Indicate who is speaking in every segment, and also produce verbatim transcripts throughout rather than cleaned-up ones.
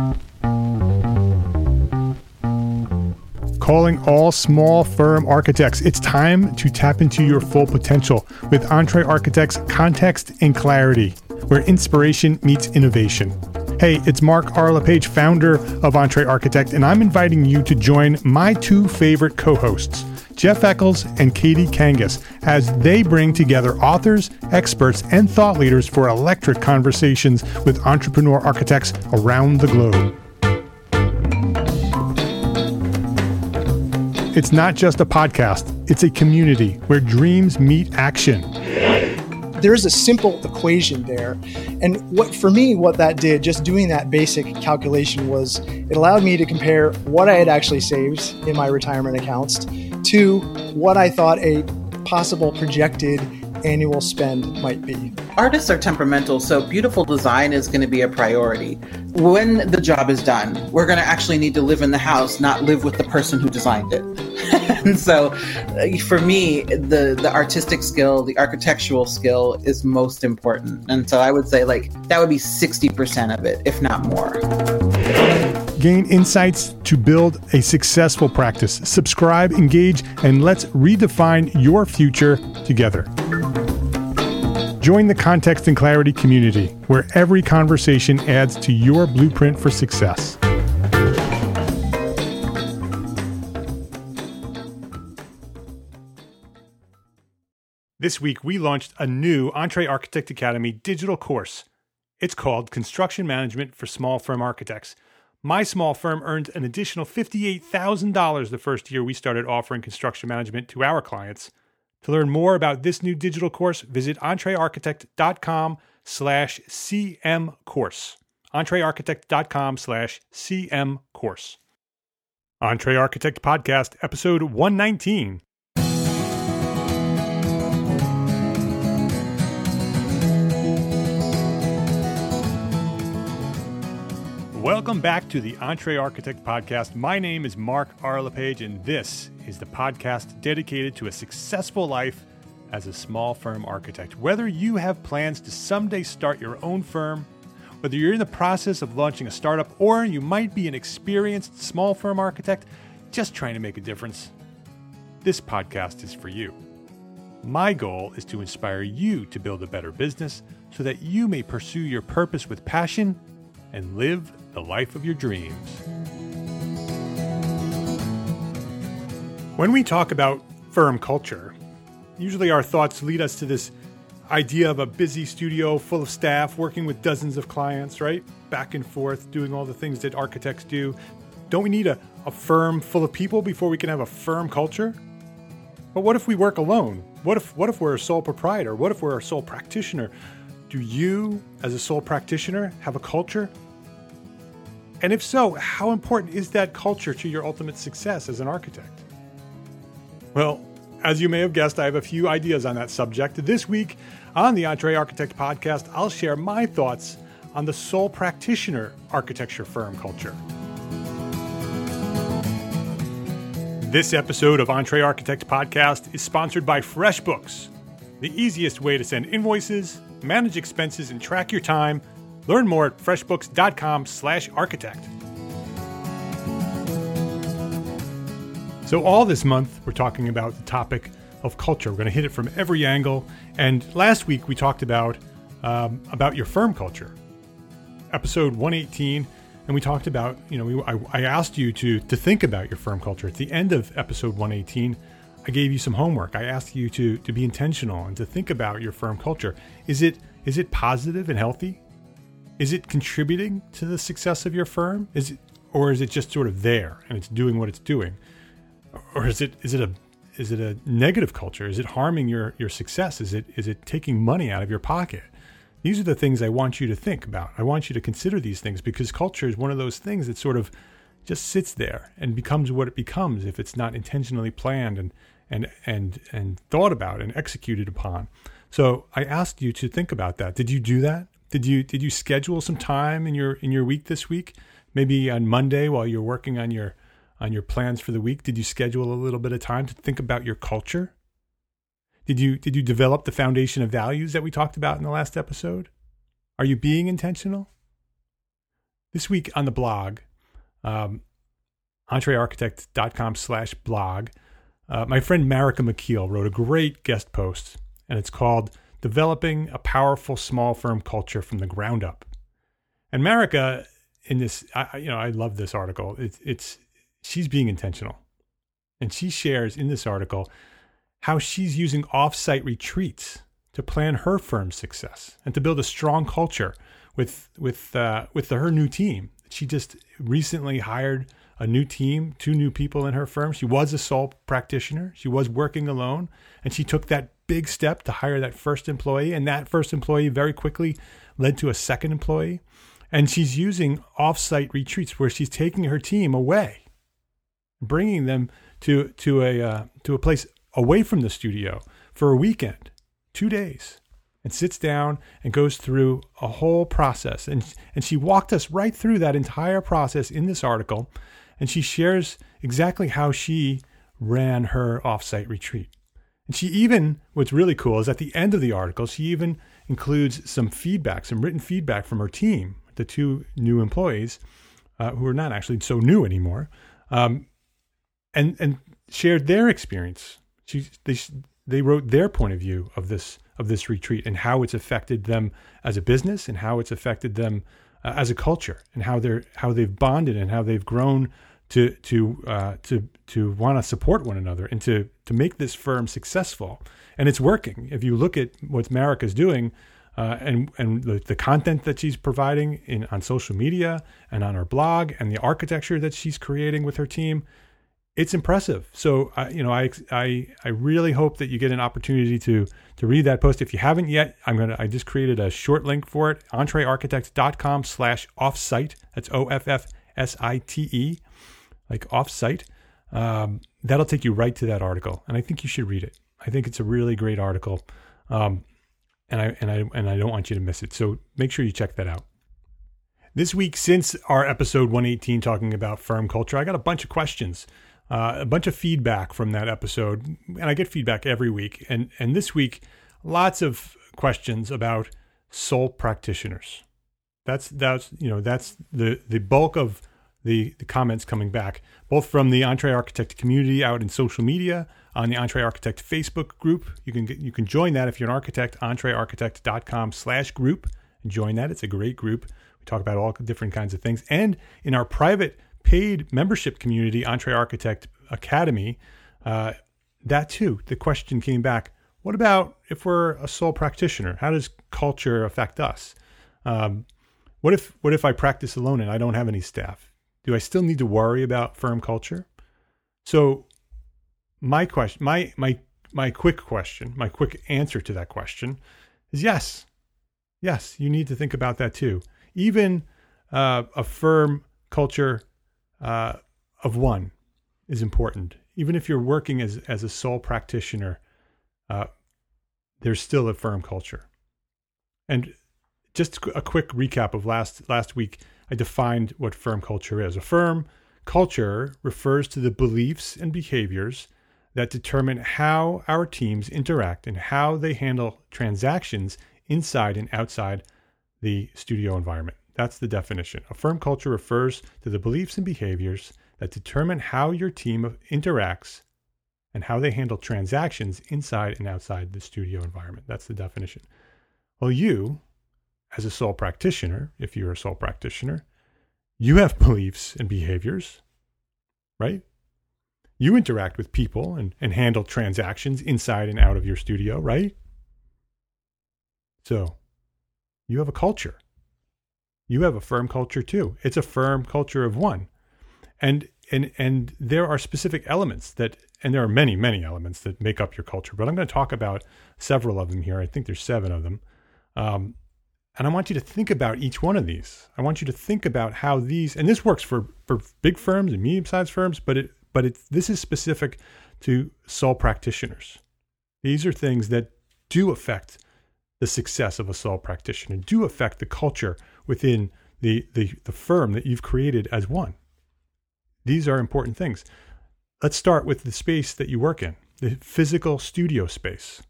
Speaker 1: Calling all small firm architects. It's time to tap into your full potential with Entre Architects Context and Clarity, where inspiration meets innovation. Hey, it's Mark R. LePage, founder of Entre Architect, and I'm inviting you to join my two favorite co-hosts, Jeff Eccles and Katie Kangas, as they bring together authors, experts, and thought leaders for electric conversations with entrepreneur architects around the globe. It's not just a podcast, it's a community where dreams meet action.
Speaker 2: There's a simple equation there. And what for me, what that did, just doing that basic calculation, was it allowed me to compare what I had actually saved in my retirement accounts to what I thought a possible projected annual spend might be.
Speaker 3: Artists are temperamental, so beautiful design is going to be a priority. When the job is done, we're going to actually need to live in the house, not live with the person who designed it. And so uh, for me, the, the artistic skill, the architectural skill is most important. And so I would say like that would be sixty percent of it, if not more.
Speaker 1: Gain insights to build a successful practice. Subscribe, engage, and let's redefine your future together. Join the Context and Clarity community, where every conversation adds to your blueprint for success. This week, we launched a new Entre Architect Academy digital course. It's called Construction Management for Small Firm Architects. My small firm earned an additional fifty-eight thousand dollars the first year we started offering construction management to our clients. To learn more about this new digital course, visit entrearchitect.com slash cm course. entrearchitect.com slash cm course. Entre Architect Podcast, episode one nineteen. Welcome back to the Entre Architect Podcast. My name is Mark R. LePage, and this is the podcast dedicated to a successful life as a small firm architect. Whether you have plans to someday start your own firm, whether you're in the process of launching a startup, or you might be an experienced small firm architect just trying to make a difference, this podcast is for you. My goal is to inspire you to build a better business so that you may pursue your purpose with passion and live the life of your dreams. When we talk about firm culture, usually our thoughts lead us to this idea of a busy studio full of staff working with dozens of clients, right? Back and forth, doing all the things that architects do. Don't we need a, a firm full of people before we can have a firm culture? But what if we work alone? What if what if we're a sole proprietor? What if we're a sole practitioner? Do you, as a sole practitioner, have a culture? And if so, how important is that culture to your ultimate success as an architect? Well, as you may have guessed, I have a few ideas on that subject. This week on the Entre Architect Podcast, I'll share my thoughts on the sole practitioner architecture firm culture. This episode of Entre Architect Podcast is sponsored by FreshBooks, the easiest way to send invoices, manage expenses, and track your time. Learn more at freshbooks.com slash architect. So all this month, we're talking about the topic of culture. We're going to hit it from every angle. And last week, we talked about um, about your firm culture. Episode one eighteen, and we talked about, you know, we, I, I asked you to, to think about your firm culture. At the end of episode one eighteen, I gave you some homework. I asked you to, to be intentional and to think about your firm culture. Is it is it positive and healthy? Is it contributing to the success of your firm? Is it, or is it just sort of there and it's doing what it's doing? Or is it is it a is it a negative culture? Is it harming your, your success? Is it is it taking money out of your pocket? These are the things I want you to think about. I want you to consider these things, because culture is one of those things that sort of just sits there and becomes what it becomes if it's not intentionally planned and and and and thought about and executed upon. So I asked you to think about that. Did you do that? Did you did you schedule some time in your in your week this week? Maybe on Monday while you're working on your on your plans for the week, did you schedule a little bit of time to think about your culture? Did you did you develop the foundation of values that we talked about in the last episode? Are you being intentional? This week on the blog, um, entrearchitect.com slash blog, uh, my friend Marika McKeel wrote a great guest post, and it's called Developing a Powerful Small Firm Culture from the Ground Up. And Marika, in this, I, you know, I love this article. It's, it's, she's being intentional. And she shares in this article how she's using off-site retreats to plan her firm's success and to build a strong culture with with uh, with the, her new team. She just recently hired a new team, two new people in her firm. She was a sole practitioner. She was working alone, and she took that big step to hire that first employee, and that first employee very quickly led to a second employee. And she's using off-site retreats where she's taking her team away, bringing them to to a uh, to a place away from the studio for a weekend, two days, and sits down and goes through a whole process. And, and she walked us right through that entire process in this article. And she shares exactly how she ran her offsite retreat. And she even, what's really cool is at the end of the article, she even includes some feedback, some written feedback from her team, the two new employees uh, who are not actually so new anymore, um, and, and shared their experience. She, they, they wrote their point of view of this of this retreat and how it's affected them as a business and how it's affected them uh, as a culture and how they're how they've bonded and how they've grown to to uh, to to want to support one another and to to make this firm successful. And it's working. If you look at what Marika's doing uh, and and the, the content that she's providing in on social media and on her blog and the architecture that she's creating with her team, it's impressive. So, uh, you know, I, I, I really hope that you get an opportunity to, to read that post. If you haven't yet, I'm going to, I just created a short link for it, entrearchitect.com slash offsite. That's O F F S I T E, like offsite. Um, that'll take you right to that article. And I think you should read it. I think it's a really great article. Um, and I, and I, and I don't want you to miss it. So make sure you check that out. This week, since our episode one eighteen talking about firm culture, I got a bunch of questions. Uh, a bunch of feedback from that episode, and I get feedback every week. And and this week, lots of questions about sole practitioners. That's that's you know that's the the bulk of the the comments coming back, both from the EntreArchitect community out in social media, on the EntreArchitect Facebook group. You can get, you can join that if you're an architect. EntreArchitect.com slash group and join that. It's a great group. We talk about all different kinds of things, and in our private paid membership community, EntreArchitect Academy, uh, that too, the question came back, what about if we're a sole practitioner? How does culture affect us? Um, what if what if I practice alone and I don't have any staff? Do I still need to worry about firm culture? So my question, my my my quick question, my quick answer to that question is yes. Yes, you need to think about that too. Even uh, a firm culture Uh, of one is important. Even if you're working as, as a sole practitioner, uh, there's still a firm culture. And just a quick recap of last, last week, I defined what firm culture is. A firm culture refers to the beliefs and behaviors that determine how our teams interact and how they handle transactions inside and outside the studio environment. That's the definition. A firm culture refers to the beliefs and behaviors that determine how your team interacts and how they handle transactions inside and outside the studio environment. That's the definition. Well, you, as a sole practitioner, if you're a sole practitioner, you have beliefs and behaviors, right? You interact with people and, and handle transactions inside and out of your studio, right? So you have a culture. You have a firm culture too. It's a firm culture of one. And and and there are specific elements that, and there are many, many elements that make up your culture, but I'm going to talk about several of them here. I think there's seven of them. Um, and I want you to think about each one of these. I want you to think about how these, and this works for, for big firms and medium-sized firms, but it but it this is specific to sole practitioners. These are things that do affect the success of a sole practitioner, do affect the culture within the, the, the firm that you've created as one. These are important things. Let's start with the space that you work in, the physical studio space.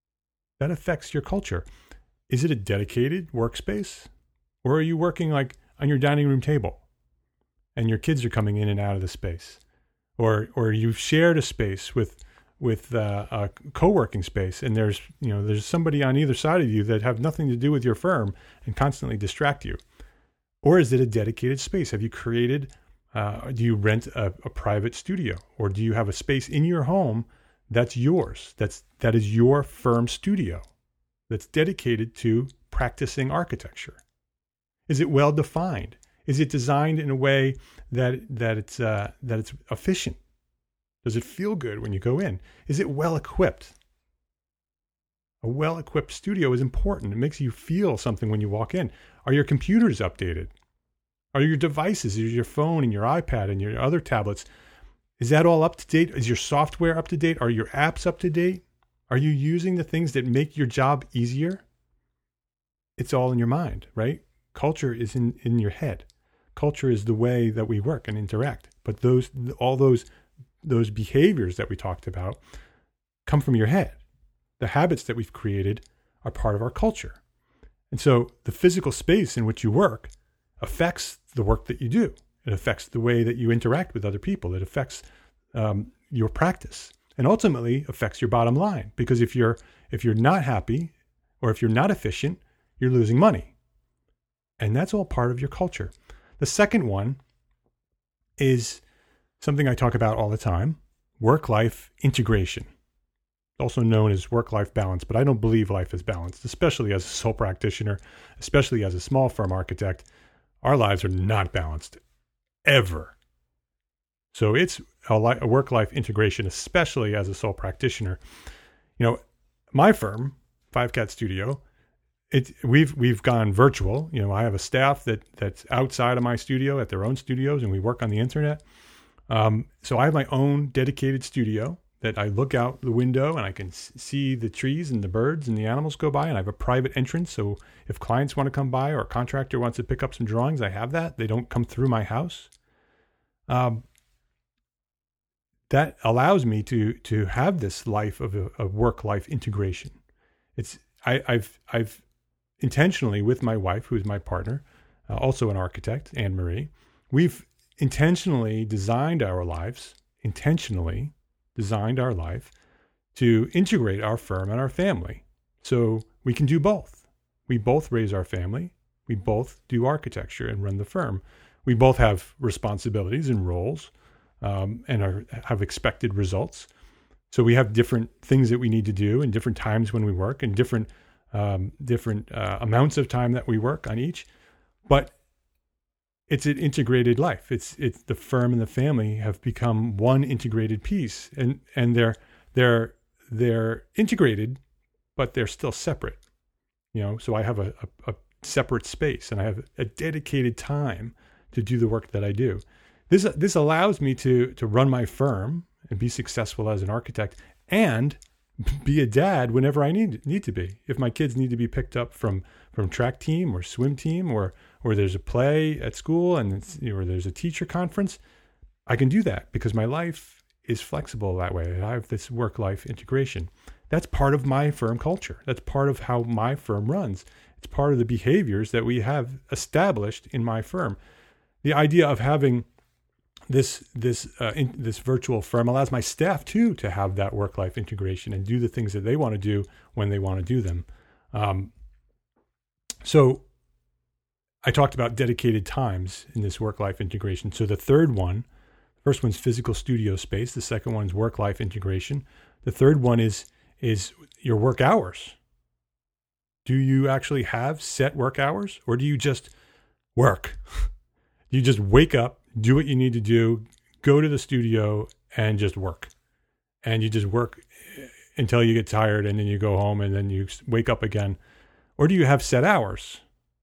Speaker 1: That affects your culture. Is it a dedicated workspace? Or are you working like on your dining room table, and your kids are coming in and out of the space, or or you've shared a space with with uh, a co-working space, and there's you know there's somebody on either side of you that have nothing to do with your firm and constantly distract you. Or is it a dedicated space? Have you created? Uh, do you rent a, a private studio, or do you have a space in your home that's yours? That's that is your firm studio, that's dedicated to practicing architecture. Is it well defined? Is it designed in a way that that it's uh, that it's efficient? Does it feel good when you go in? Is it well equipped? A well equipped studio is important. It makes you feel something when you walk in. Are your computers updated? Are your devices, is your phone and your iPad and your other tablets, is that all up to date? Is your software up to date? Are your apps up to date? Are you using the things that make your job easier? It's all in your mind, right? Culture is in, in your head. Culture is the way that we work and interact. But those all those those behaviors that we talked about come from your head. The habits that we've created are part of our culture. And so the physical space in which you work affects the work that you do. It affects the way that you interact with other people. It affects um, your practice, and ultimately affects your bottom line. Because if you're if you're not happy, or if you're not efficient, you're losing money. And that's all part of your culture. The second one is something I talk about all the time: work-life integration, also known as work-life balance. But I don't believe life is balanced, especially as a sole practitioner, especially as a small firm architect. Our lives are not balanced, ever. So it's a, li- a work-life integration, especially as a sole practitioner. You know, my firm, Five Cat Studio, it we've we've gone virtual. You know, I have a staff that that's outside of my studio at their own studios, and we work on the internet. Um, so I have my own dedicated studio that I look out the window and I can see the trees and the birds and the animals go by, and I have a private entrance. So if clients want to come by or a contractor wants to pick up some drawings, I have that. They don't come through my house. Um, that allows me to to have this life of a, a work-life integration. It's I, I've I've intentionally, with my wife, who is my partner, uh, also an architect, Anne Marie, we've intentionally designed our lives, intentionally designed our life to integrate our firm and our family. So we can do both. We both raise our family. We both do architecture and run the firm. We both have responsibilities and roles um, and are, have expected results. So we have different things that we need to do and different times when we work and different um, different uh, amounts of time that we work on each. But it's an integrated life. It's it's the firm and the family have become one integrated piece, and and they're they're they're integrated, but they're still separate. You know, so I have a, a, a separate space, and I have a dedicated time to do the work that I do. This this allows me to to run my firm and be successful as an architect, and be a dad whenever I need need to be. If my kids need to be picked up from from track team or swim team, or or there's a play at school and it's, you know, or there's a teacher conference, I can do that because my life is flexible that way. I have this work-life integration. That's part of my firm culture. That's part of how my firm runs. It's part of the behaviors that we have established in my firm. The idea of having this this uh, in, this virtual firm allows my staff too to have that work-life integration and do the things that they want to do when they want to do them. Um, so I talked about dedicated times in this work-life integration. So the third one, the first one's physical studio space. The second one's work-life integration. The third one is is your work hours. Do you actually have set work hours, or do you just work? You just wake up, do what you need to do, go to the studio and just work. And you just work until you get tired, and then you go home and then you wake up again. Or do you have set hours?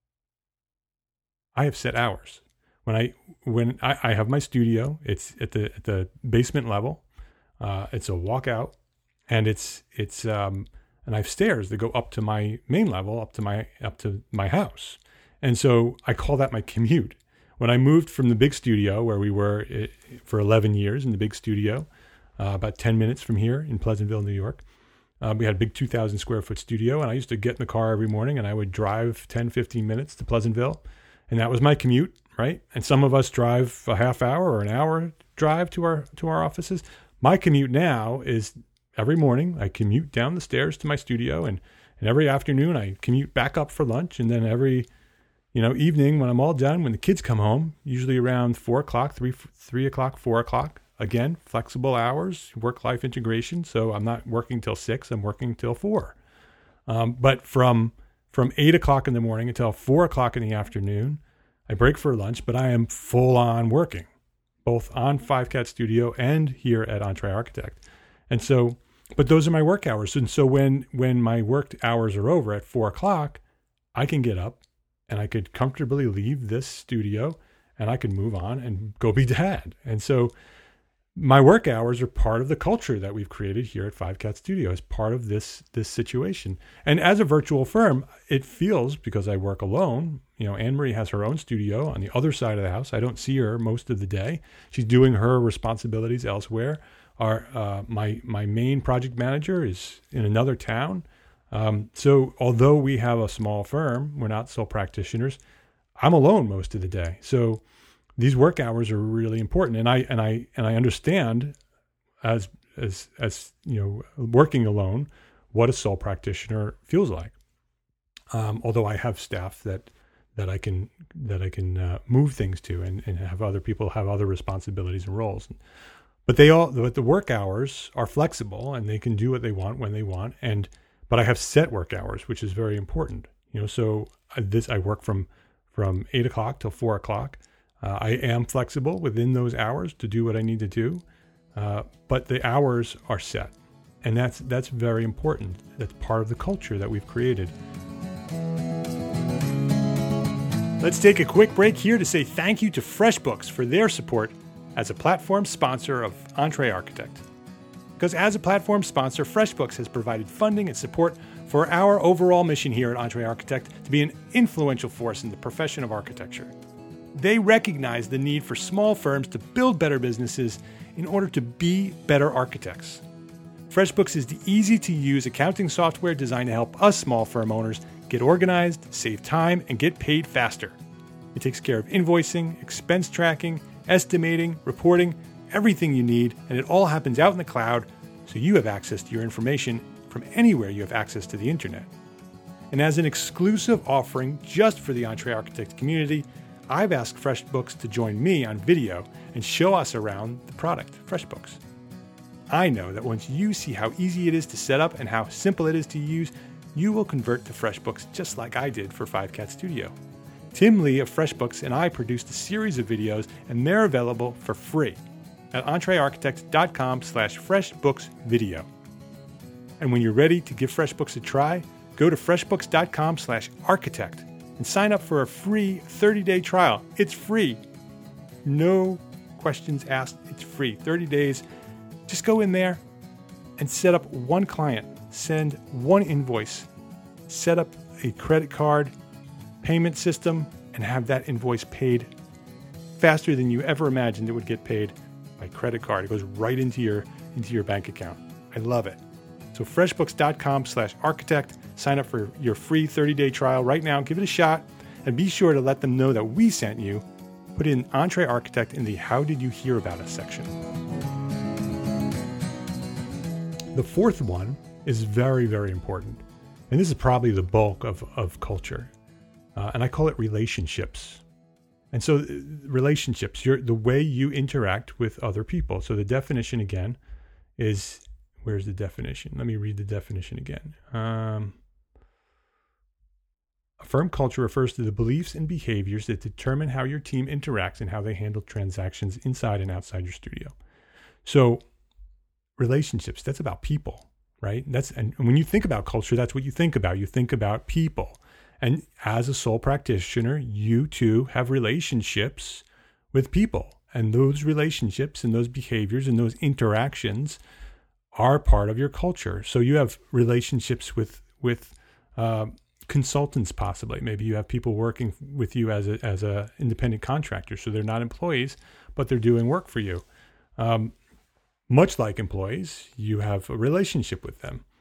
Speaker 1: I have set hours. When I when I, I have my studio, it's at the at the basement level. Uh, it's a walkout, and it's it's um, and I have stairs that go up to my main level, up to my up to my house. And so I call that my commute. When I moved from the big studio where we were for eleven years in the big studio, uh, about ten minutes from here in Pleasantville, New York, uh, we had a big two thousand square foot studio, and I used to get in the car every morning and I would drive ten, fifteen minutes to Pleasantville And that was my commute, right? And some of us drive a half hour or an hour drive to our to our offices. My commute now is every morning I commute down the stairs to my studio, and, and every afternoon I commute back up for lunch. And then every, you know, evening when I'm all done, when the kids come home, usually around four o'clock, three, three o'clock, four o'clock, again, flexible hours, work-life integration. So I'm not working till six, I'm working till four. Um, but from from eight o'clock in the morning until four o'clock in the afternoon, I break for lunch, but I am full on working, both on Five Cat Studio and here at EntreArchitect. And so, but those are my work hours. And so when, when my work hours are over at four o'clock, I can get up and I could comfortably leave this studio and I could move on and go be dad. And so my work hours are part of the culture that we've created here at Five Cat Studio as part of this, this situation. And as a virtual firm, it feels, because I work alone, you know, Anne Marie has her own studio on the other side of the house. I don't see her most of the day. She's doing her responsibilities elsewhere. Our, uh, my, my main project manager is in another town. Um, so although we have a small firm, we're not sole practitioners, I'm alone most of the day. So these work hours are really important. And I, and I, and I understand as, as, as, you know, working alone, what a sole practitioner feels like. Um, although I have staff that, that I can, that I can uh, move things to and, and have other people have other responsibilities and roles. But they all, but the work hours are flexible and they can do what they want when they want. And, but I have set work hours, which is very important. You know, so I, this, I work from, from eight o'clock till four o'clock. Uh, I am flexible within those hours to do what I need to do, uh, but the hours are set, and that's that's very important. That's part of the culture that we've created. Let's take a quick break here to say thank you to FreshBooks for their support as a platform sponsor of EntreArchitect. Because as a platform sponsor, FreshBooks has provided funding and support for our overall mission here at EntreArchitect to be an influential force in the profession of architecture. They recognize the need for small firms to build better businesses in order to be better architects. FreshBooks is the easy-to-use accounting software designed to help us small firm owners get organized, save time, and get paid faster. It takes care of invoicing, expense tracking, estimating, reporting, everything you need, and it all happens out in the cloud, so you have access to your information from anywhere you have access to the internet. And as an exclusive offering just for the EntreArchitect community, I've asked FreshBooks to join me on video and show us around the product, FreshBooks. I know that once you see how easy it is to set up and how simple it is to use, you will convert to FreshBooks just like I did for Five Cat Studio. Tim Lee of FreshBooks and I produced a series of videos, and they're available for free at entrearchitect.com slash FreshBooks video. And when you're ready to give FreshBooks a try, go to freshbooks.com slash architect and sign up for a free thirty-day trial. It's free. No questions asked. It's free. thirty days. Just go in there and set up one client. Send one invoice. Set up a credit card payment system and have that invoice paid faster than you ever imagined it would get paid by credit card. It goes right into your into your bank account. I love it. So freshbooks.com slash architect. Sign up for your free thirty-day trial right now. Give it a shot. And be sure to let them know that we sent you. Put in EntreArchitect in the How Did You Hear About Us section. The fourth one is very, very important. And this is probably the bulk of, of culture. Uh, and I call it relationships. And so uh, relationships, you're, the way you interact with other people. So the definition again is, where's the definition? Let me read the definition again. Um, a firm culture refers to the beliefs and behaviors that determine how your team interacts and how they handle transactions inside and outside your studio. So relationships, that's about people, right? That's and when you think about culture, that's what you think about. You think about people. And as a sole practitioner, you too have relationships with people. And those relationships and those behaviors and those interactions are part of your culture. So you have relationships with with uh, consultants, possibly. Maybe you have people working with you as a as a independent contractor. So they're not employees, but they're doing work for you. Um, much like employees, you have a relationship with them.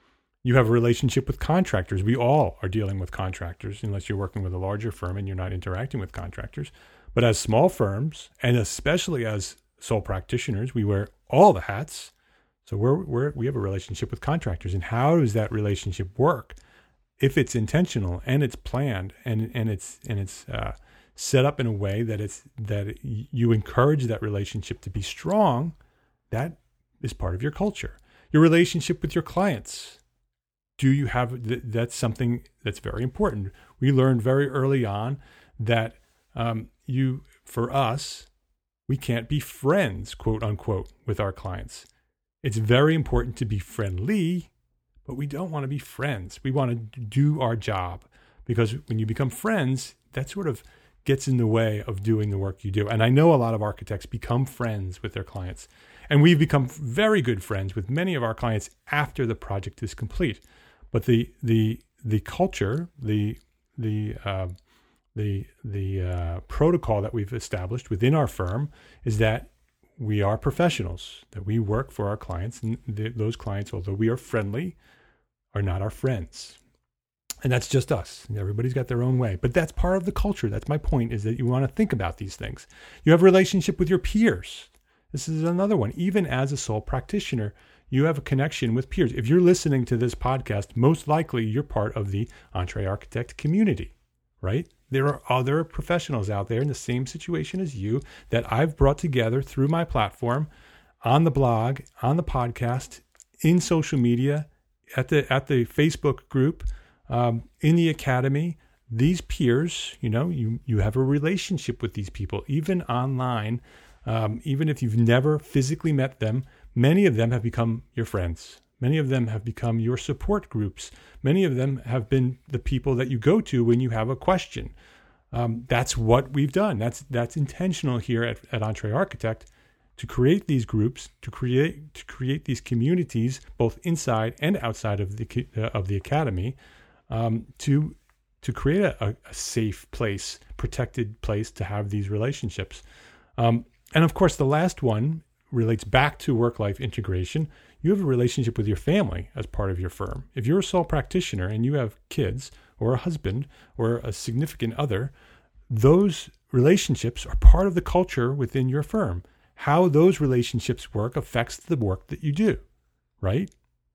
Speaker 1: You have a relationship with contractors. We all are dealing with contractors, unless you're working with a larger firm and you're not interacting with contractors. But as small firms, and especially as sole practitioners, we wear all the hats. So we're, we're, we have a relationship with contractors. And how does that relationship work? If it's intentional and it's planned and, and it's and it's uh, set up in a way that it's that you encourage that relationship to be strong, that is part of your culture. Your relationship with your clients. Do you have, that's something that's very important. We learned very early on that um, you, for us, we can't be friends, quote unquote, with our clients. It's very important to be friendly, but we don't want to be friends. We want to do our job, because when you become friends, that sort of gets in the way of doing the work you do. And I know a lot of architects become friends with their clients, and we've become very good friends with many of our clients after the project is complete. But the the the culture, the the uh, the the uh, protocol that we've established within our firm is that we are professionals, that we work for our clients, and th- those clients, although we are friendly, are not our friends. And that's just us. Everybody's got their own way. But that's part of the culture. That's my point, is that you want to think about these things. You have a relationship with your peers. This is another one. Even as a sole practitioner, you have a connection with peers. If you're listening to this podcast, most likely you're part of the EntreArchitect community, right? There are other professionals out there in the same situation as you that I've brought together through my platform, on the blog, on the podcast, in social media, at the at the Facebook group, um, in the academy. These peers, you know, you you have a relationship with these people, even online. Um, even if you've never physically met them, many of them have become your friends. Many of them have become your support groups. Many of them have been the people that you go to when you have a question. Um, that's what we've done. That's that's intentional here at, at EntreArchitect, to create these groups, to create to create these communities, both inside and outside of the uh, of the academy, um, to to create a, a safe place, protected place to have these relationships. Um, And of course, the last one relates back to work-life integration. You have a relationship with your family as part of your firm. If you're a sole practitioner and you have kids or a husband or a significant other, those relationships are part of the culture within your firm. How those relationships work affects the work that you do, right?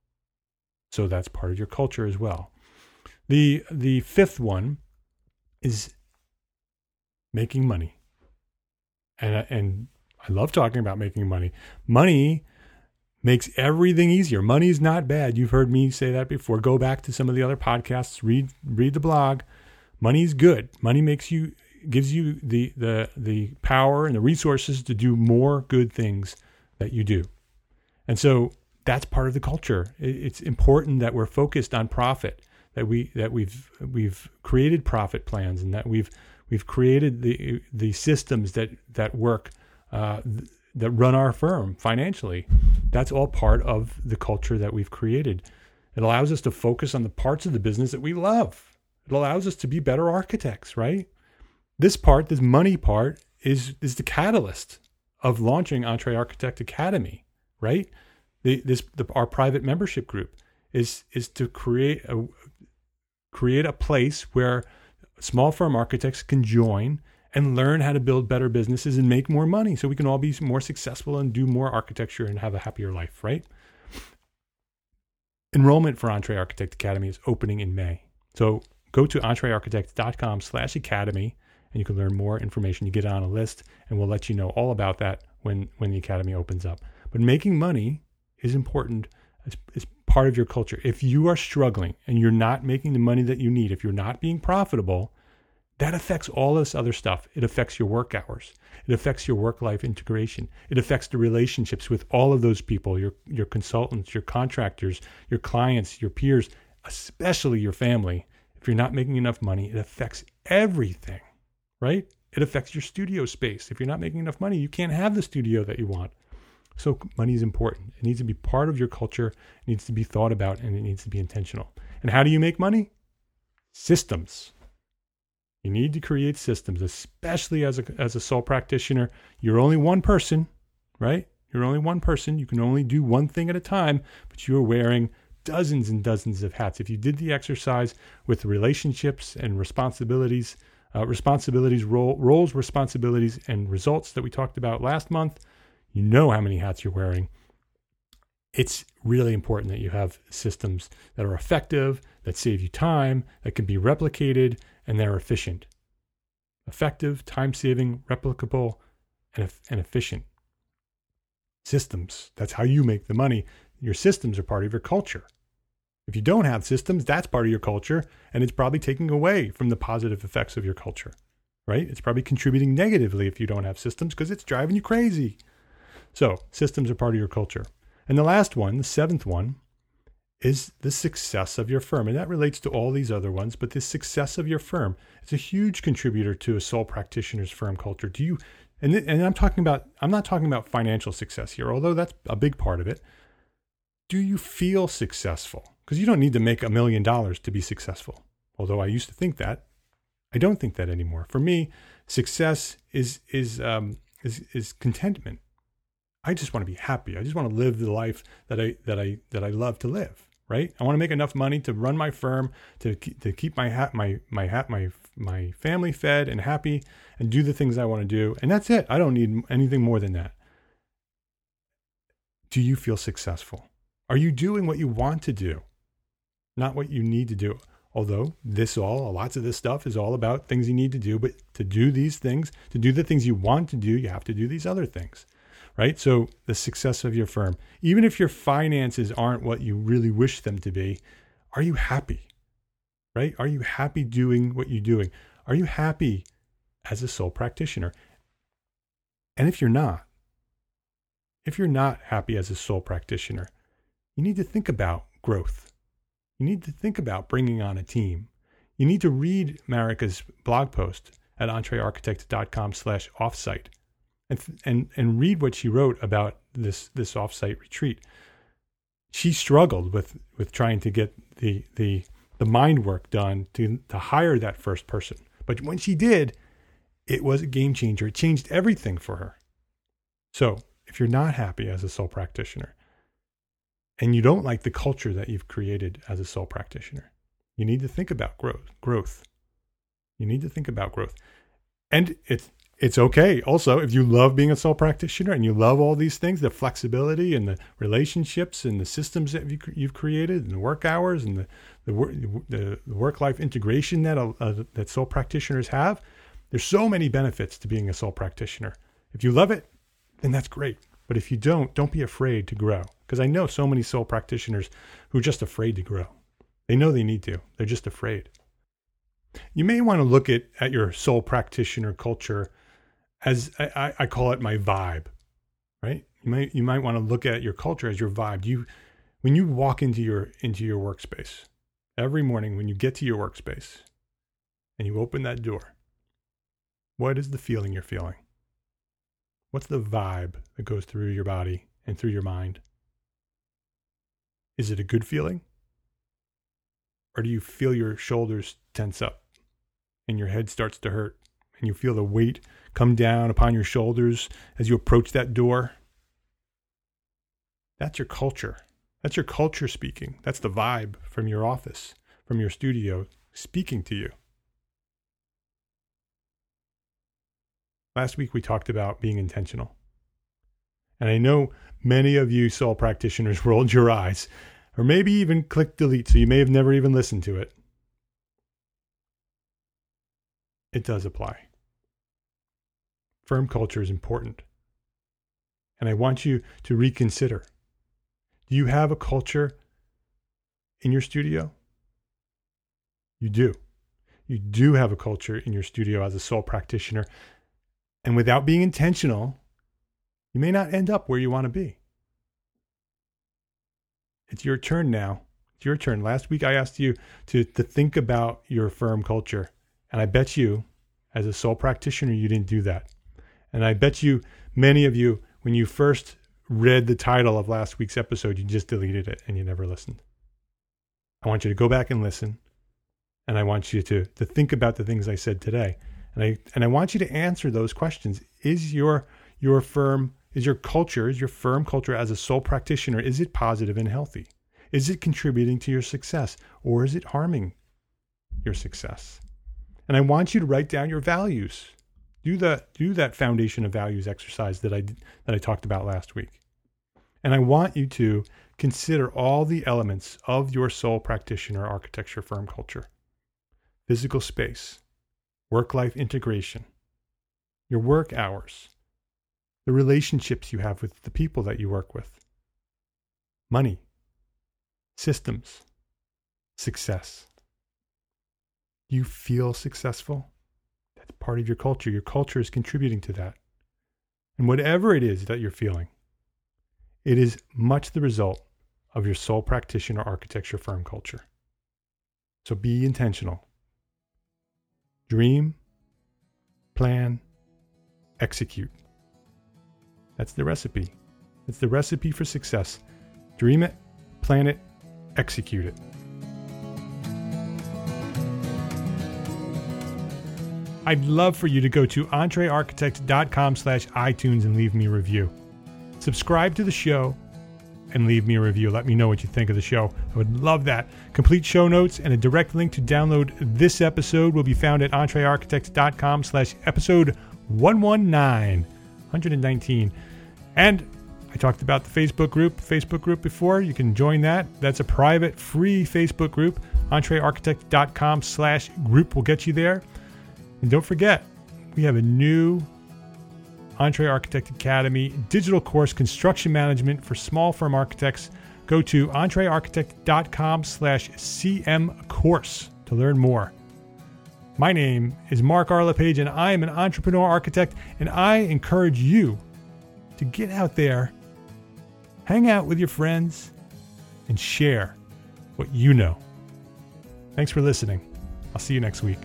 Speaker 1: So that's part of your culture as well. The, the fifth one is making money. And, and I love talking about making money. Money makes everything easier. Money is not bad. You've heard me say that before. Go back to some of the other podcasts, read read the blog. Money is good. Money makes you gives you the the the power and the resources to do more good things that you do. And so that's part of the culture. It's important that we're focused on profit, that we that we've we've created profit plans, and that we've We've created the the systems that that work, uh, th- that run our firm financially. That's all part of the culture that we've created. It allows us to focus on the parts of the business that we love. It allows us to be better architects, right? This part, this money part, is is the catalyst of launching EntreArchitect Academy, right? The, this the, our private membership group is is to create a create a place where small firm architects can join and learn how to build better businesses and make more money, so we can all be more successful and do more architecture and have a happier life, right? Enrollment for EntreArchitect Academy is opening in May. So go to entrearchitect.com slash academy and you can learn more information. You get on a list and we'll let you know all about that when, when the academy opens up. But making money is important as, as part of your culture. If you are struggling and you're not making the money that you need, if you're not being profitable, that affects all this other stuff. It affects your work hours. It affects your work-life integration. It affects the relationships with all of those people, your your consultants, your contractors, your clients, your peers, especially your family. If you're not making enough money, it affects everything, right? It affects your studio space. If you're not making enough money, you can't have the studio that you want. So money is important. It needs to be part of your culture. It needs to be thought about, and it needs to be intentional. And how do you make money? Systems. You need to create systems, especially as a as a sole practitioner. You're only one person, right? You're only one person. You can only do one thing at a time, but you're wearing dozens and dozens of hats. If you did the exercise with relationships and responsibilities, uh, responsibilities, role, roles, responsibilities, and results that we talked about last month, you know how many hats you're wearing. It's really important that you have systems that are effective, that save you time, that can be replicated, and they're efficient. Effective, time-saving, replicable, and, and efficient. Systems, that's how you make the money. Your systems are part of your culture. If you don't have systems, that's part of your culture, and it's probably taking away from the positive effects of your culture, right? It's probably contributing negatively if you don't have systems because it's driving you crazy. So systems are part of your culture. And the last one, the seventh one, is the success of your firm. And that relates to all these other ones, but the success of your firm is a huge contributor to a sole practitioner's firm culture. Do you, and, and I'm talking about, I'm not talking about financial success here, although that's a big part of it. Do you feel successful? Because you don't need to make a million dollars to be successful. Although I used to think that. I don't think that anymore. For me, success is, is, um, is, is contentment. I just want to be happy. I just want to live the life that I that I that I love to live. Right? I want to make enough money to run my firm, to to keep my hat my my hat my my family fed and happy, and do the things I want to do. And that's it. I don't need anything more than that. Do you feel successful? Are you doing what you want to do, not what you need to do? Although this all, lots of this stuff is all about things you need to do. But to do these things, to do the things you want to do, you have to do these other things. Right? So the success of your firm, even if your finances aren't what you really wish them to be, are you happy? Right? Are you happy doing what you're doing? Are you happy as a sole practitioner? And if you're not, if you're not happy as a sole practitioner, you need to think about growth. You need to think about bringing on a team. You need to read Marika's blog post at entrearchitect.com slash offsite. And, and and read what she wrote about this this offsite retreat. She struggled with, with trying to get the the the mind work done to, to hire that first person. But when she did, it was a game changer. It changed everything for her. So if you're not happy as a sole practitioner and you don't like the culture that you've created as a sole practitioner, you need to think about growth. Growth. You need to think about growth. And it's It's okay. Also, if you love being a sole practitioner and you love all these things, the flexibility and the relationships and the systems that you've created and the work hours and the the, work, the work-life integration that uh, that sole practitioners have, there's so many benefits to being a sole practitioner. If you love it, then that's great. But if you don't, don't be afraid to grow. Because I know so many sole practitioners who are just afraid to grow. They know they need to. They're just afraid. You may want to look at, at your sole practitioner culture as I, I call it my vibe, right? You might you might want to look at your culture as your vibe. You, when you walk into your into your workspace every morning, when you get to your workspace and you open that door, what is the feeling you're feeling? What's the vibe that goes through your body and through your mind? Is it a good feeling? Or do you feel your shoulders tense up and your head starts to hurt and you feel the weight come down upon your shoulders as you approach that door? That's your culture. That's your culture speaking. That's the vibe from your office, from your studio, speaking to you. Last week we talked about being intentional. And I know many of you sole practitioners rolled your eyes, or maybe even clicked delete, so you may have never even listened to it. It does apply. Firm culture is important. And I want you to reconsider. Do you have a culture in your studio? You do. You do have a culture in your studio as a sole practitioner. And without being intentional, you may not end up where you want to be. It's your turn now. It's your turn. Last week I asked you to, to think about your firm culture. And I bet you, as a sole practitioner, you didn't do that. And I bet you, many of you, when you first read the title of last week's episode, you just deleted it and you never listened. I want you to go back and listen. And I want you to, to think about the things I said today. And I and I want you to answer those questions. Is your your firm, is your culture, is your firm culture as a sole practitioner, is it positive and healthy? Is it contributing to your success, or is it harming your success? And I want you to write down your values. Do the do that foundation of values exercise that I that I talked about last week. And I want you to consider all the elements of your sole practitioner architecture firm culture. Physical space, work-life integration, your work hours, the relationships you have with the people that you work with, money, systems, success. You feel successful? That's part of your culture. Your culture is contributing to that. And whatever it is that you're feeling, it is much the result of your sole practitioner architecture firm culture. So be intentional. Dream, plan, execute. That's the recipe. It's the recipe for success. Dream it, plan it, execute it. I'd love for you to go to entrearchitect.com slash iTunes and leave me a review. Subscribe to the show and leave me a review. Let me know what you think of the show. I would love that. Complete show notes and a direct link to download this episode will be found at entrearchitect.com slash episode one nineteen, one nineteen. And I talked about the Facebook group, Facebook group before. You can join that. That's a private, free Facebook group. entrearchitect.com slash group will get you there. And don't forget, we have a new EntreArchitect Academy digital course, Construction Management for Small Firm Architects. Go to entrearchitect.com slash CM course to learn more. My name is Mark R. LePage, and I am an entrepreneur architect, and I encourage you to get out there, hang out with your friends, and share what you know. Thanks for listening. I'll see you next week.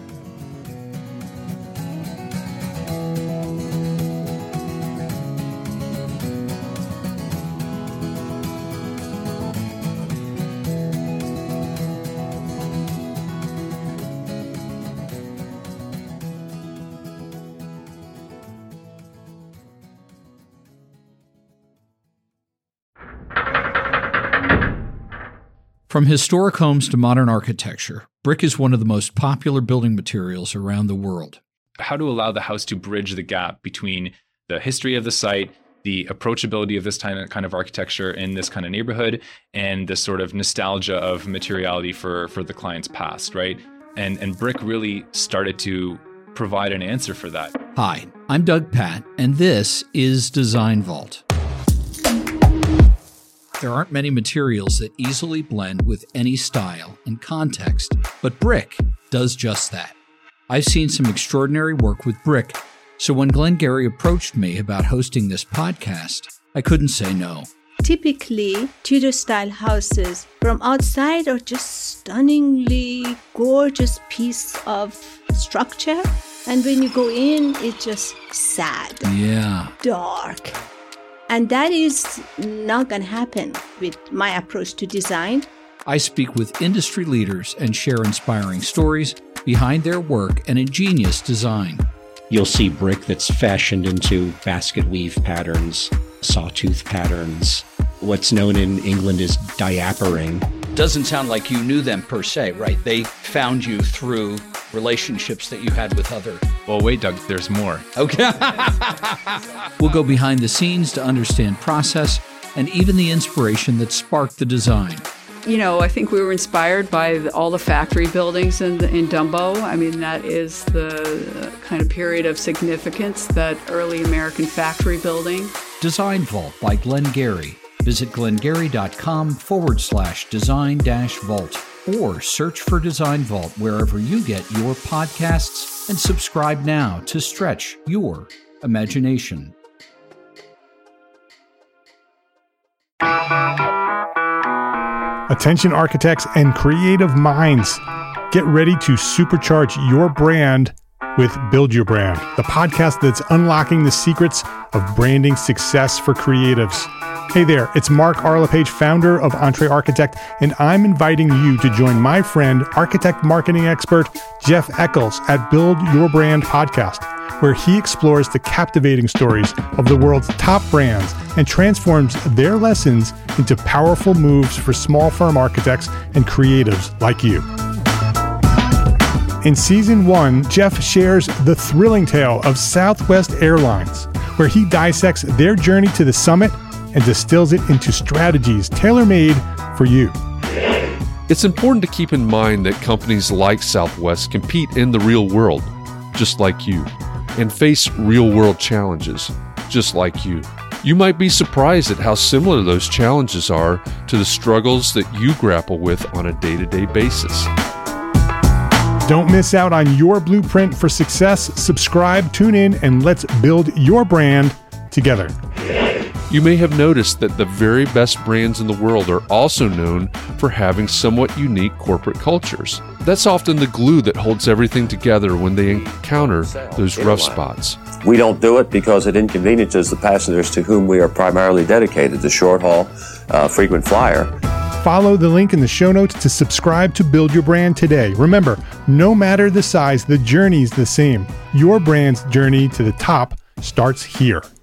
Speaker 4: From historic homes to modern architecture, brick is one of the most popular building materials around the world.
Speaker 5: How to allow the house to bridge the gap between the history of the site, the approachability of this kind of architecture in this kind of neighborhood, and the sort of nostalgia of materiality for, for the client's past, right? And, and brick really started to provide an answer for that.
Speaker 4: Hi, I'm Doug Patt, and this is Design Vault. There aren't many materials that easily blend with any style and context, but brick does just that. I've seen some extraordinary work with brick, so when Glenn Gary approached me about hosting this podcast, I couldn't say no.
Speaker 6: Typically, Tudor-style houses from outside are just stunningly gorgeous piece of structure, and when you go in, it's just sad,
Speaker 4: yeah,
Speaker 6: dark. And that is not going to happen with my approach to design.
Speaker 4: I speak with industry leaders and share inspiring stories behind their work and ingenious design.
Speaker 7: You'll see brick that's fashioned into basket weave patterns, sawtooth patterns. What's known in England as diapering.
Speaker 4: Doesn't sound like you knew them per se, right? They found you through relationships that you had with other...
Speaker 5: Well, wait, Doug, there's more.
Speaker 4: Okay. We'll go behind the scenes to understand process and even the inspiration that sparked the design.
Speaker 8: You know, I think we were inspired by the, all the factory buildings in, in Dumbo. I mean, that is the kind of period of significance, that early American factory building.
Speaker 4: Design Vault by Glenn Gary. Visit glengary.com forward slash design dash vault or search for Design Vault wherever you get your podcasts and subscribe now to stretch your imagination.
Speaker 1: Attention architects and creative minds. Get ready to supercharge your brand with Build Your Brand, the podcast that's unlocking the secrets of branding success for creatives. Hey there, it's Mark R. LePage, founder of Entre Architect, and I'm inviting you to join my friend, architect marketing expert Jeff Eccles at Build Your Brand podcast, where he explores the captivating stories of the world's top brands and transforms their lessons into powerful moves for small firm architects and creatives like you. In season one, Jeff shares the thrilling tale of Southwest Airlines, where he dissects their journey to the summit and distills it into strategies tailor-made for you.
Speaker 9: It's important to keep in mind that companies like Southwest compete in the real world, just like you, and face real-world challenges, just like you. You might be surprised at how similar those challenges are to the struggles that you grapple with on a day-to-day basis.
Speaker 1: Don't miss out on your blueprint for success. Subscribe, tune in, and let's build your brand together.
Speaker 9: You may have noticed that the very best brands in the world are also known for having somewhat unique corporate cultures. That's often the glue that holds everything together when they encounter those rough spots.
Speaker 10: We don't do it because it inconveniences the passengers to whom we are primarily dedicated, the short haul, uh, frequent flyer.
Speaker 1: Follow the link in the show notes to subscribe to Build Your Brand today. Remember, no matter the size, the journey's the same. Your brand's journey to the top starts here.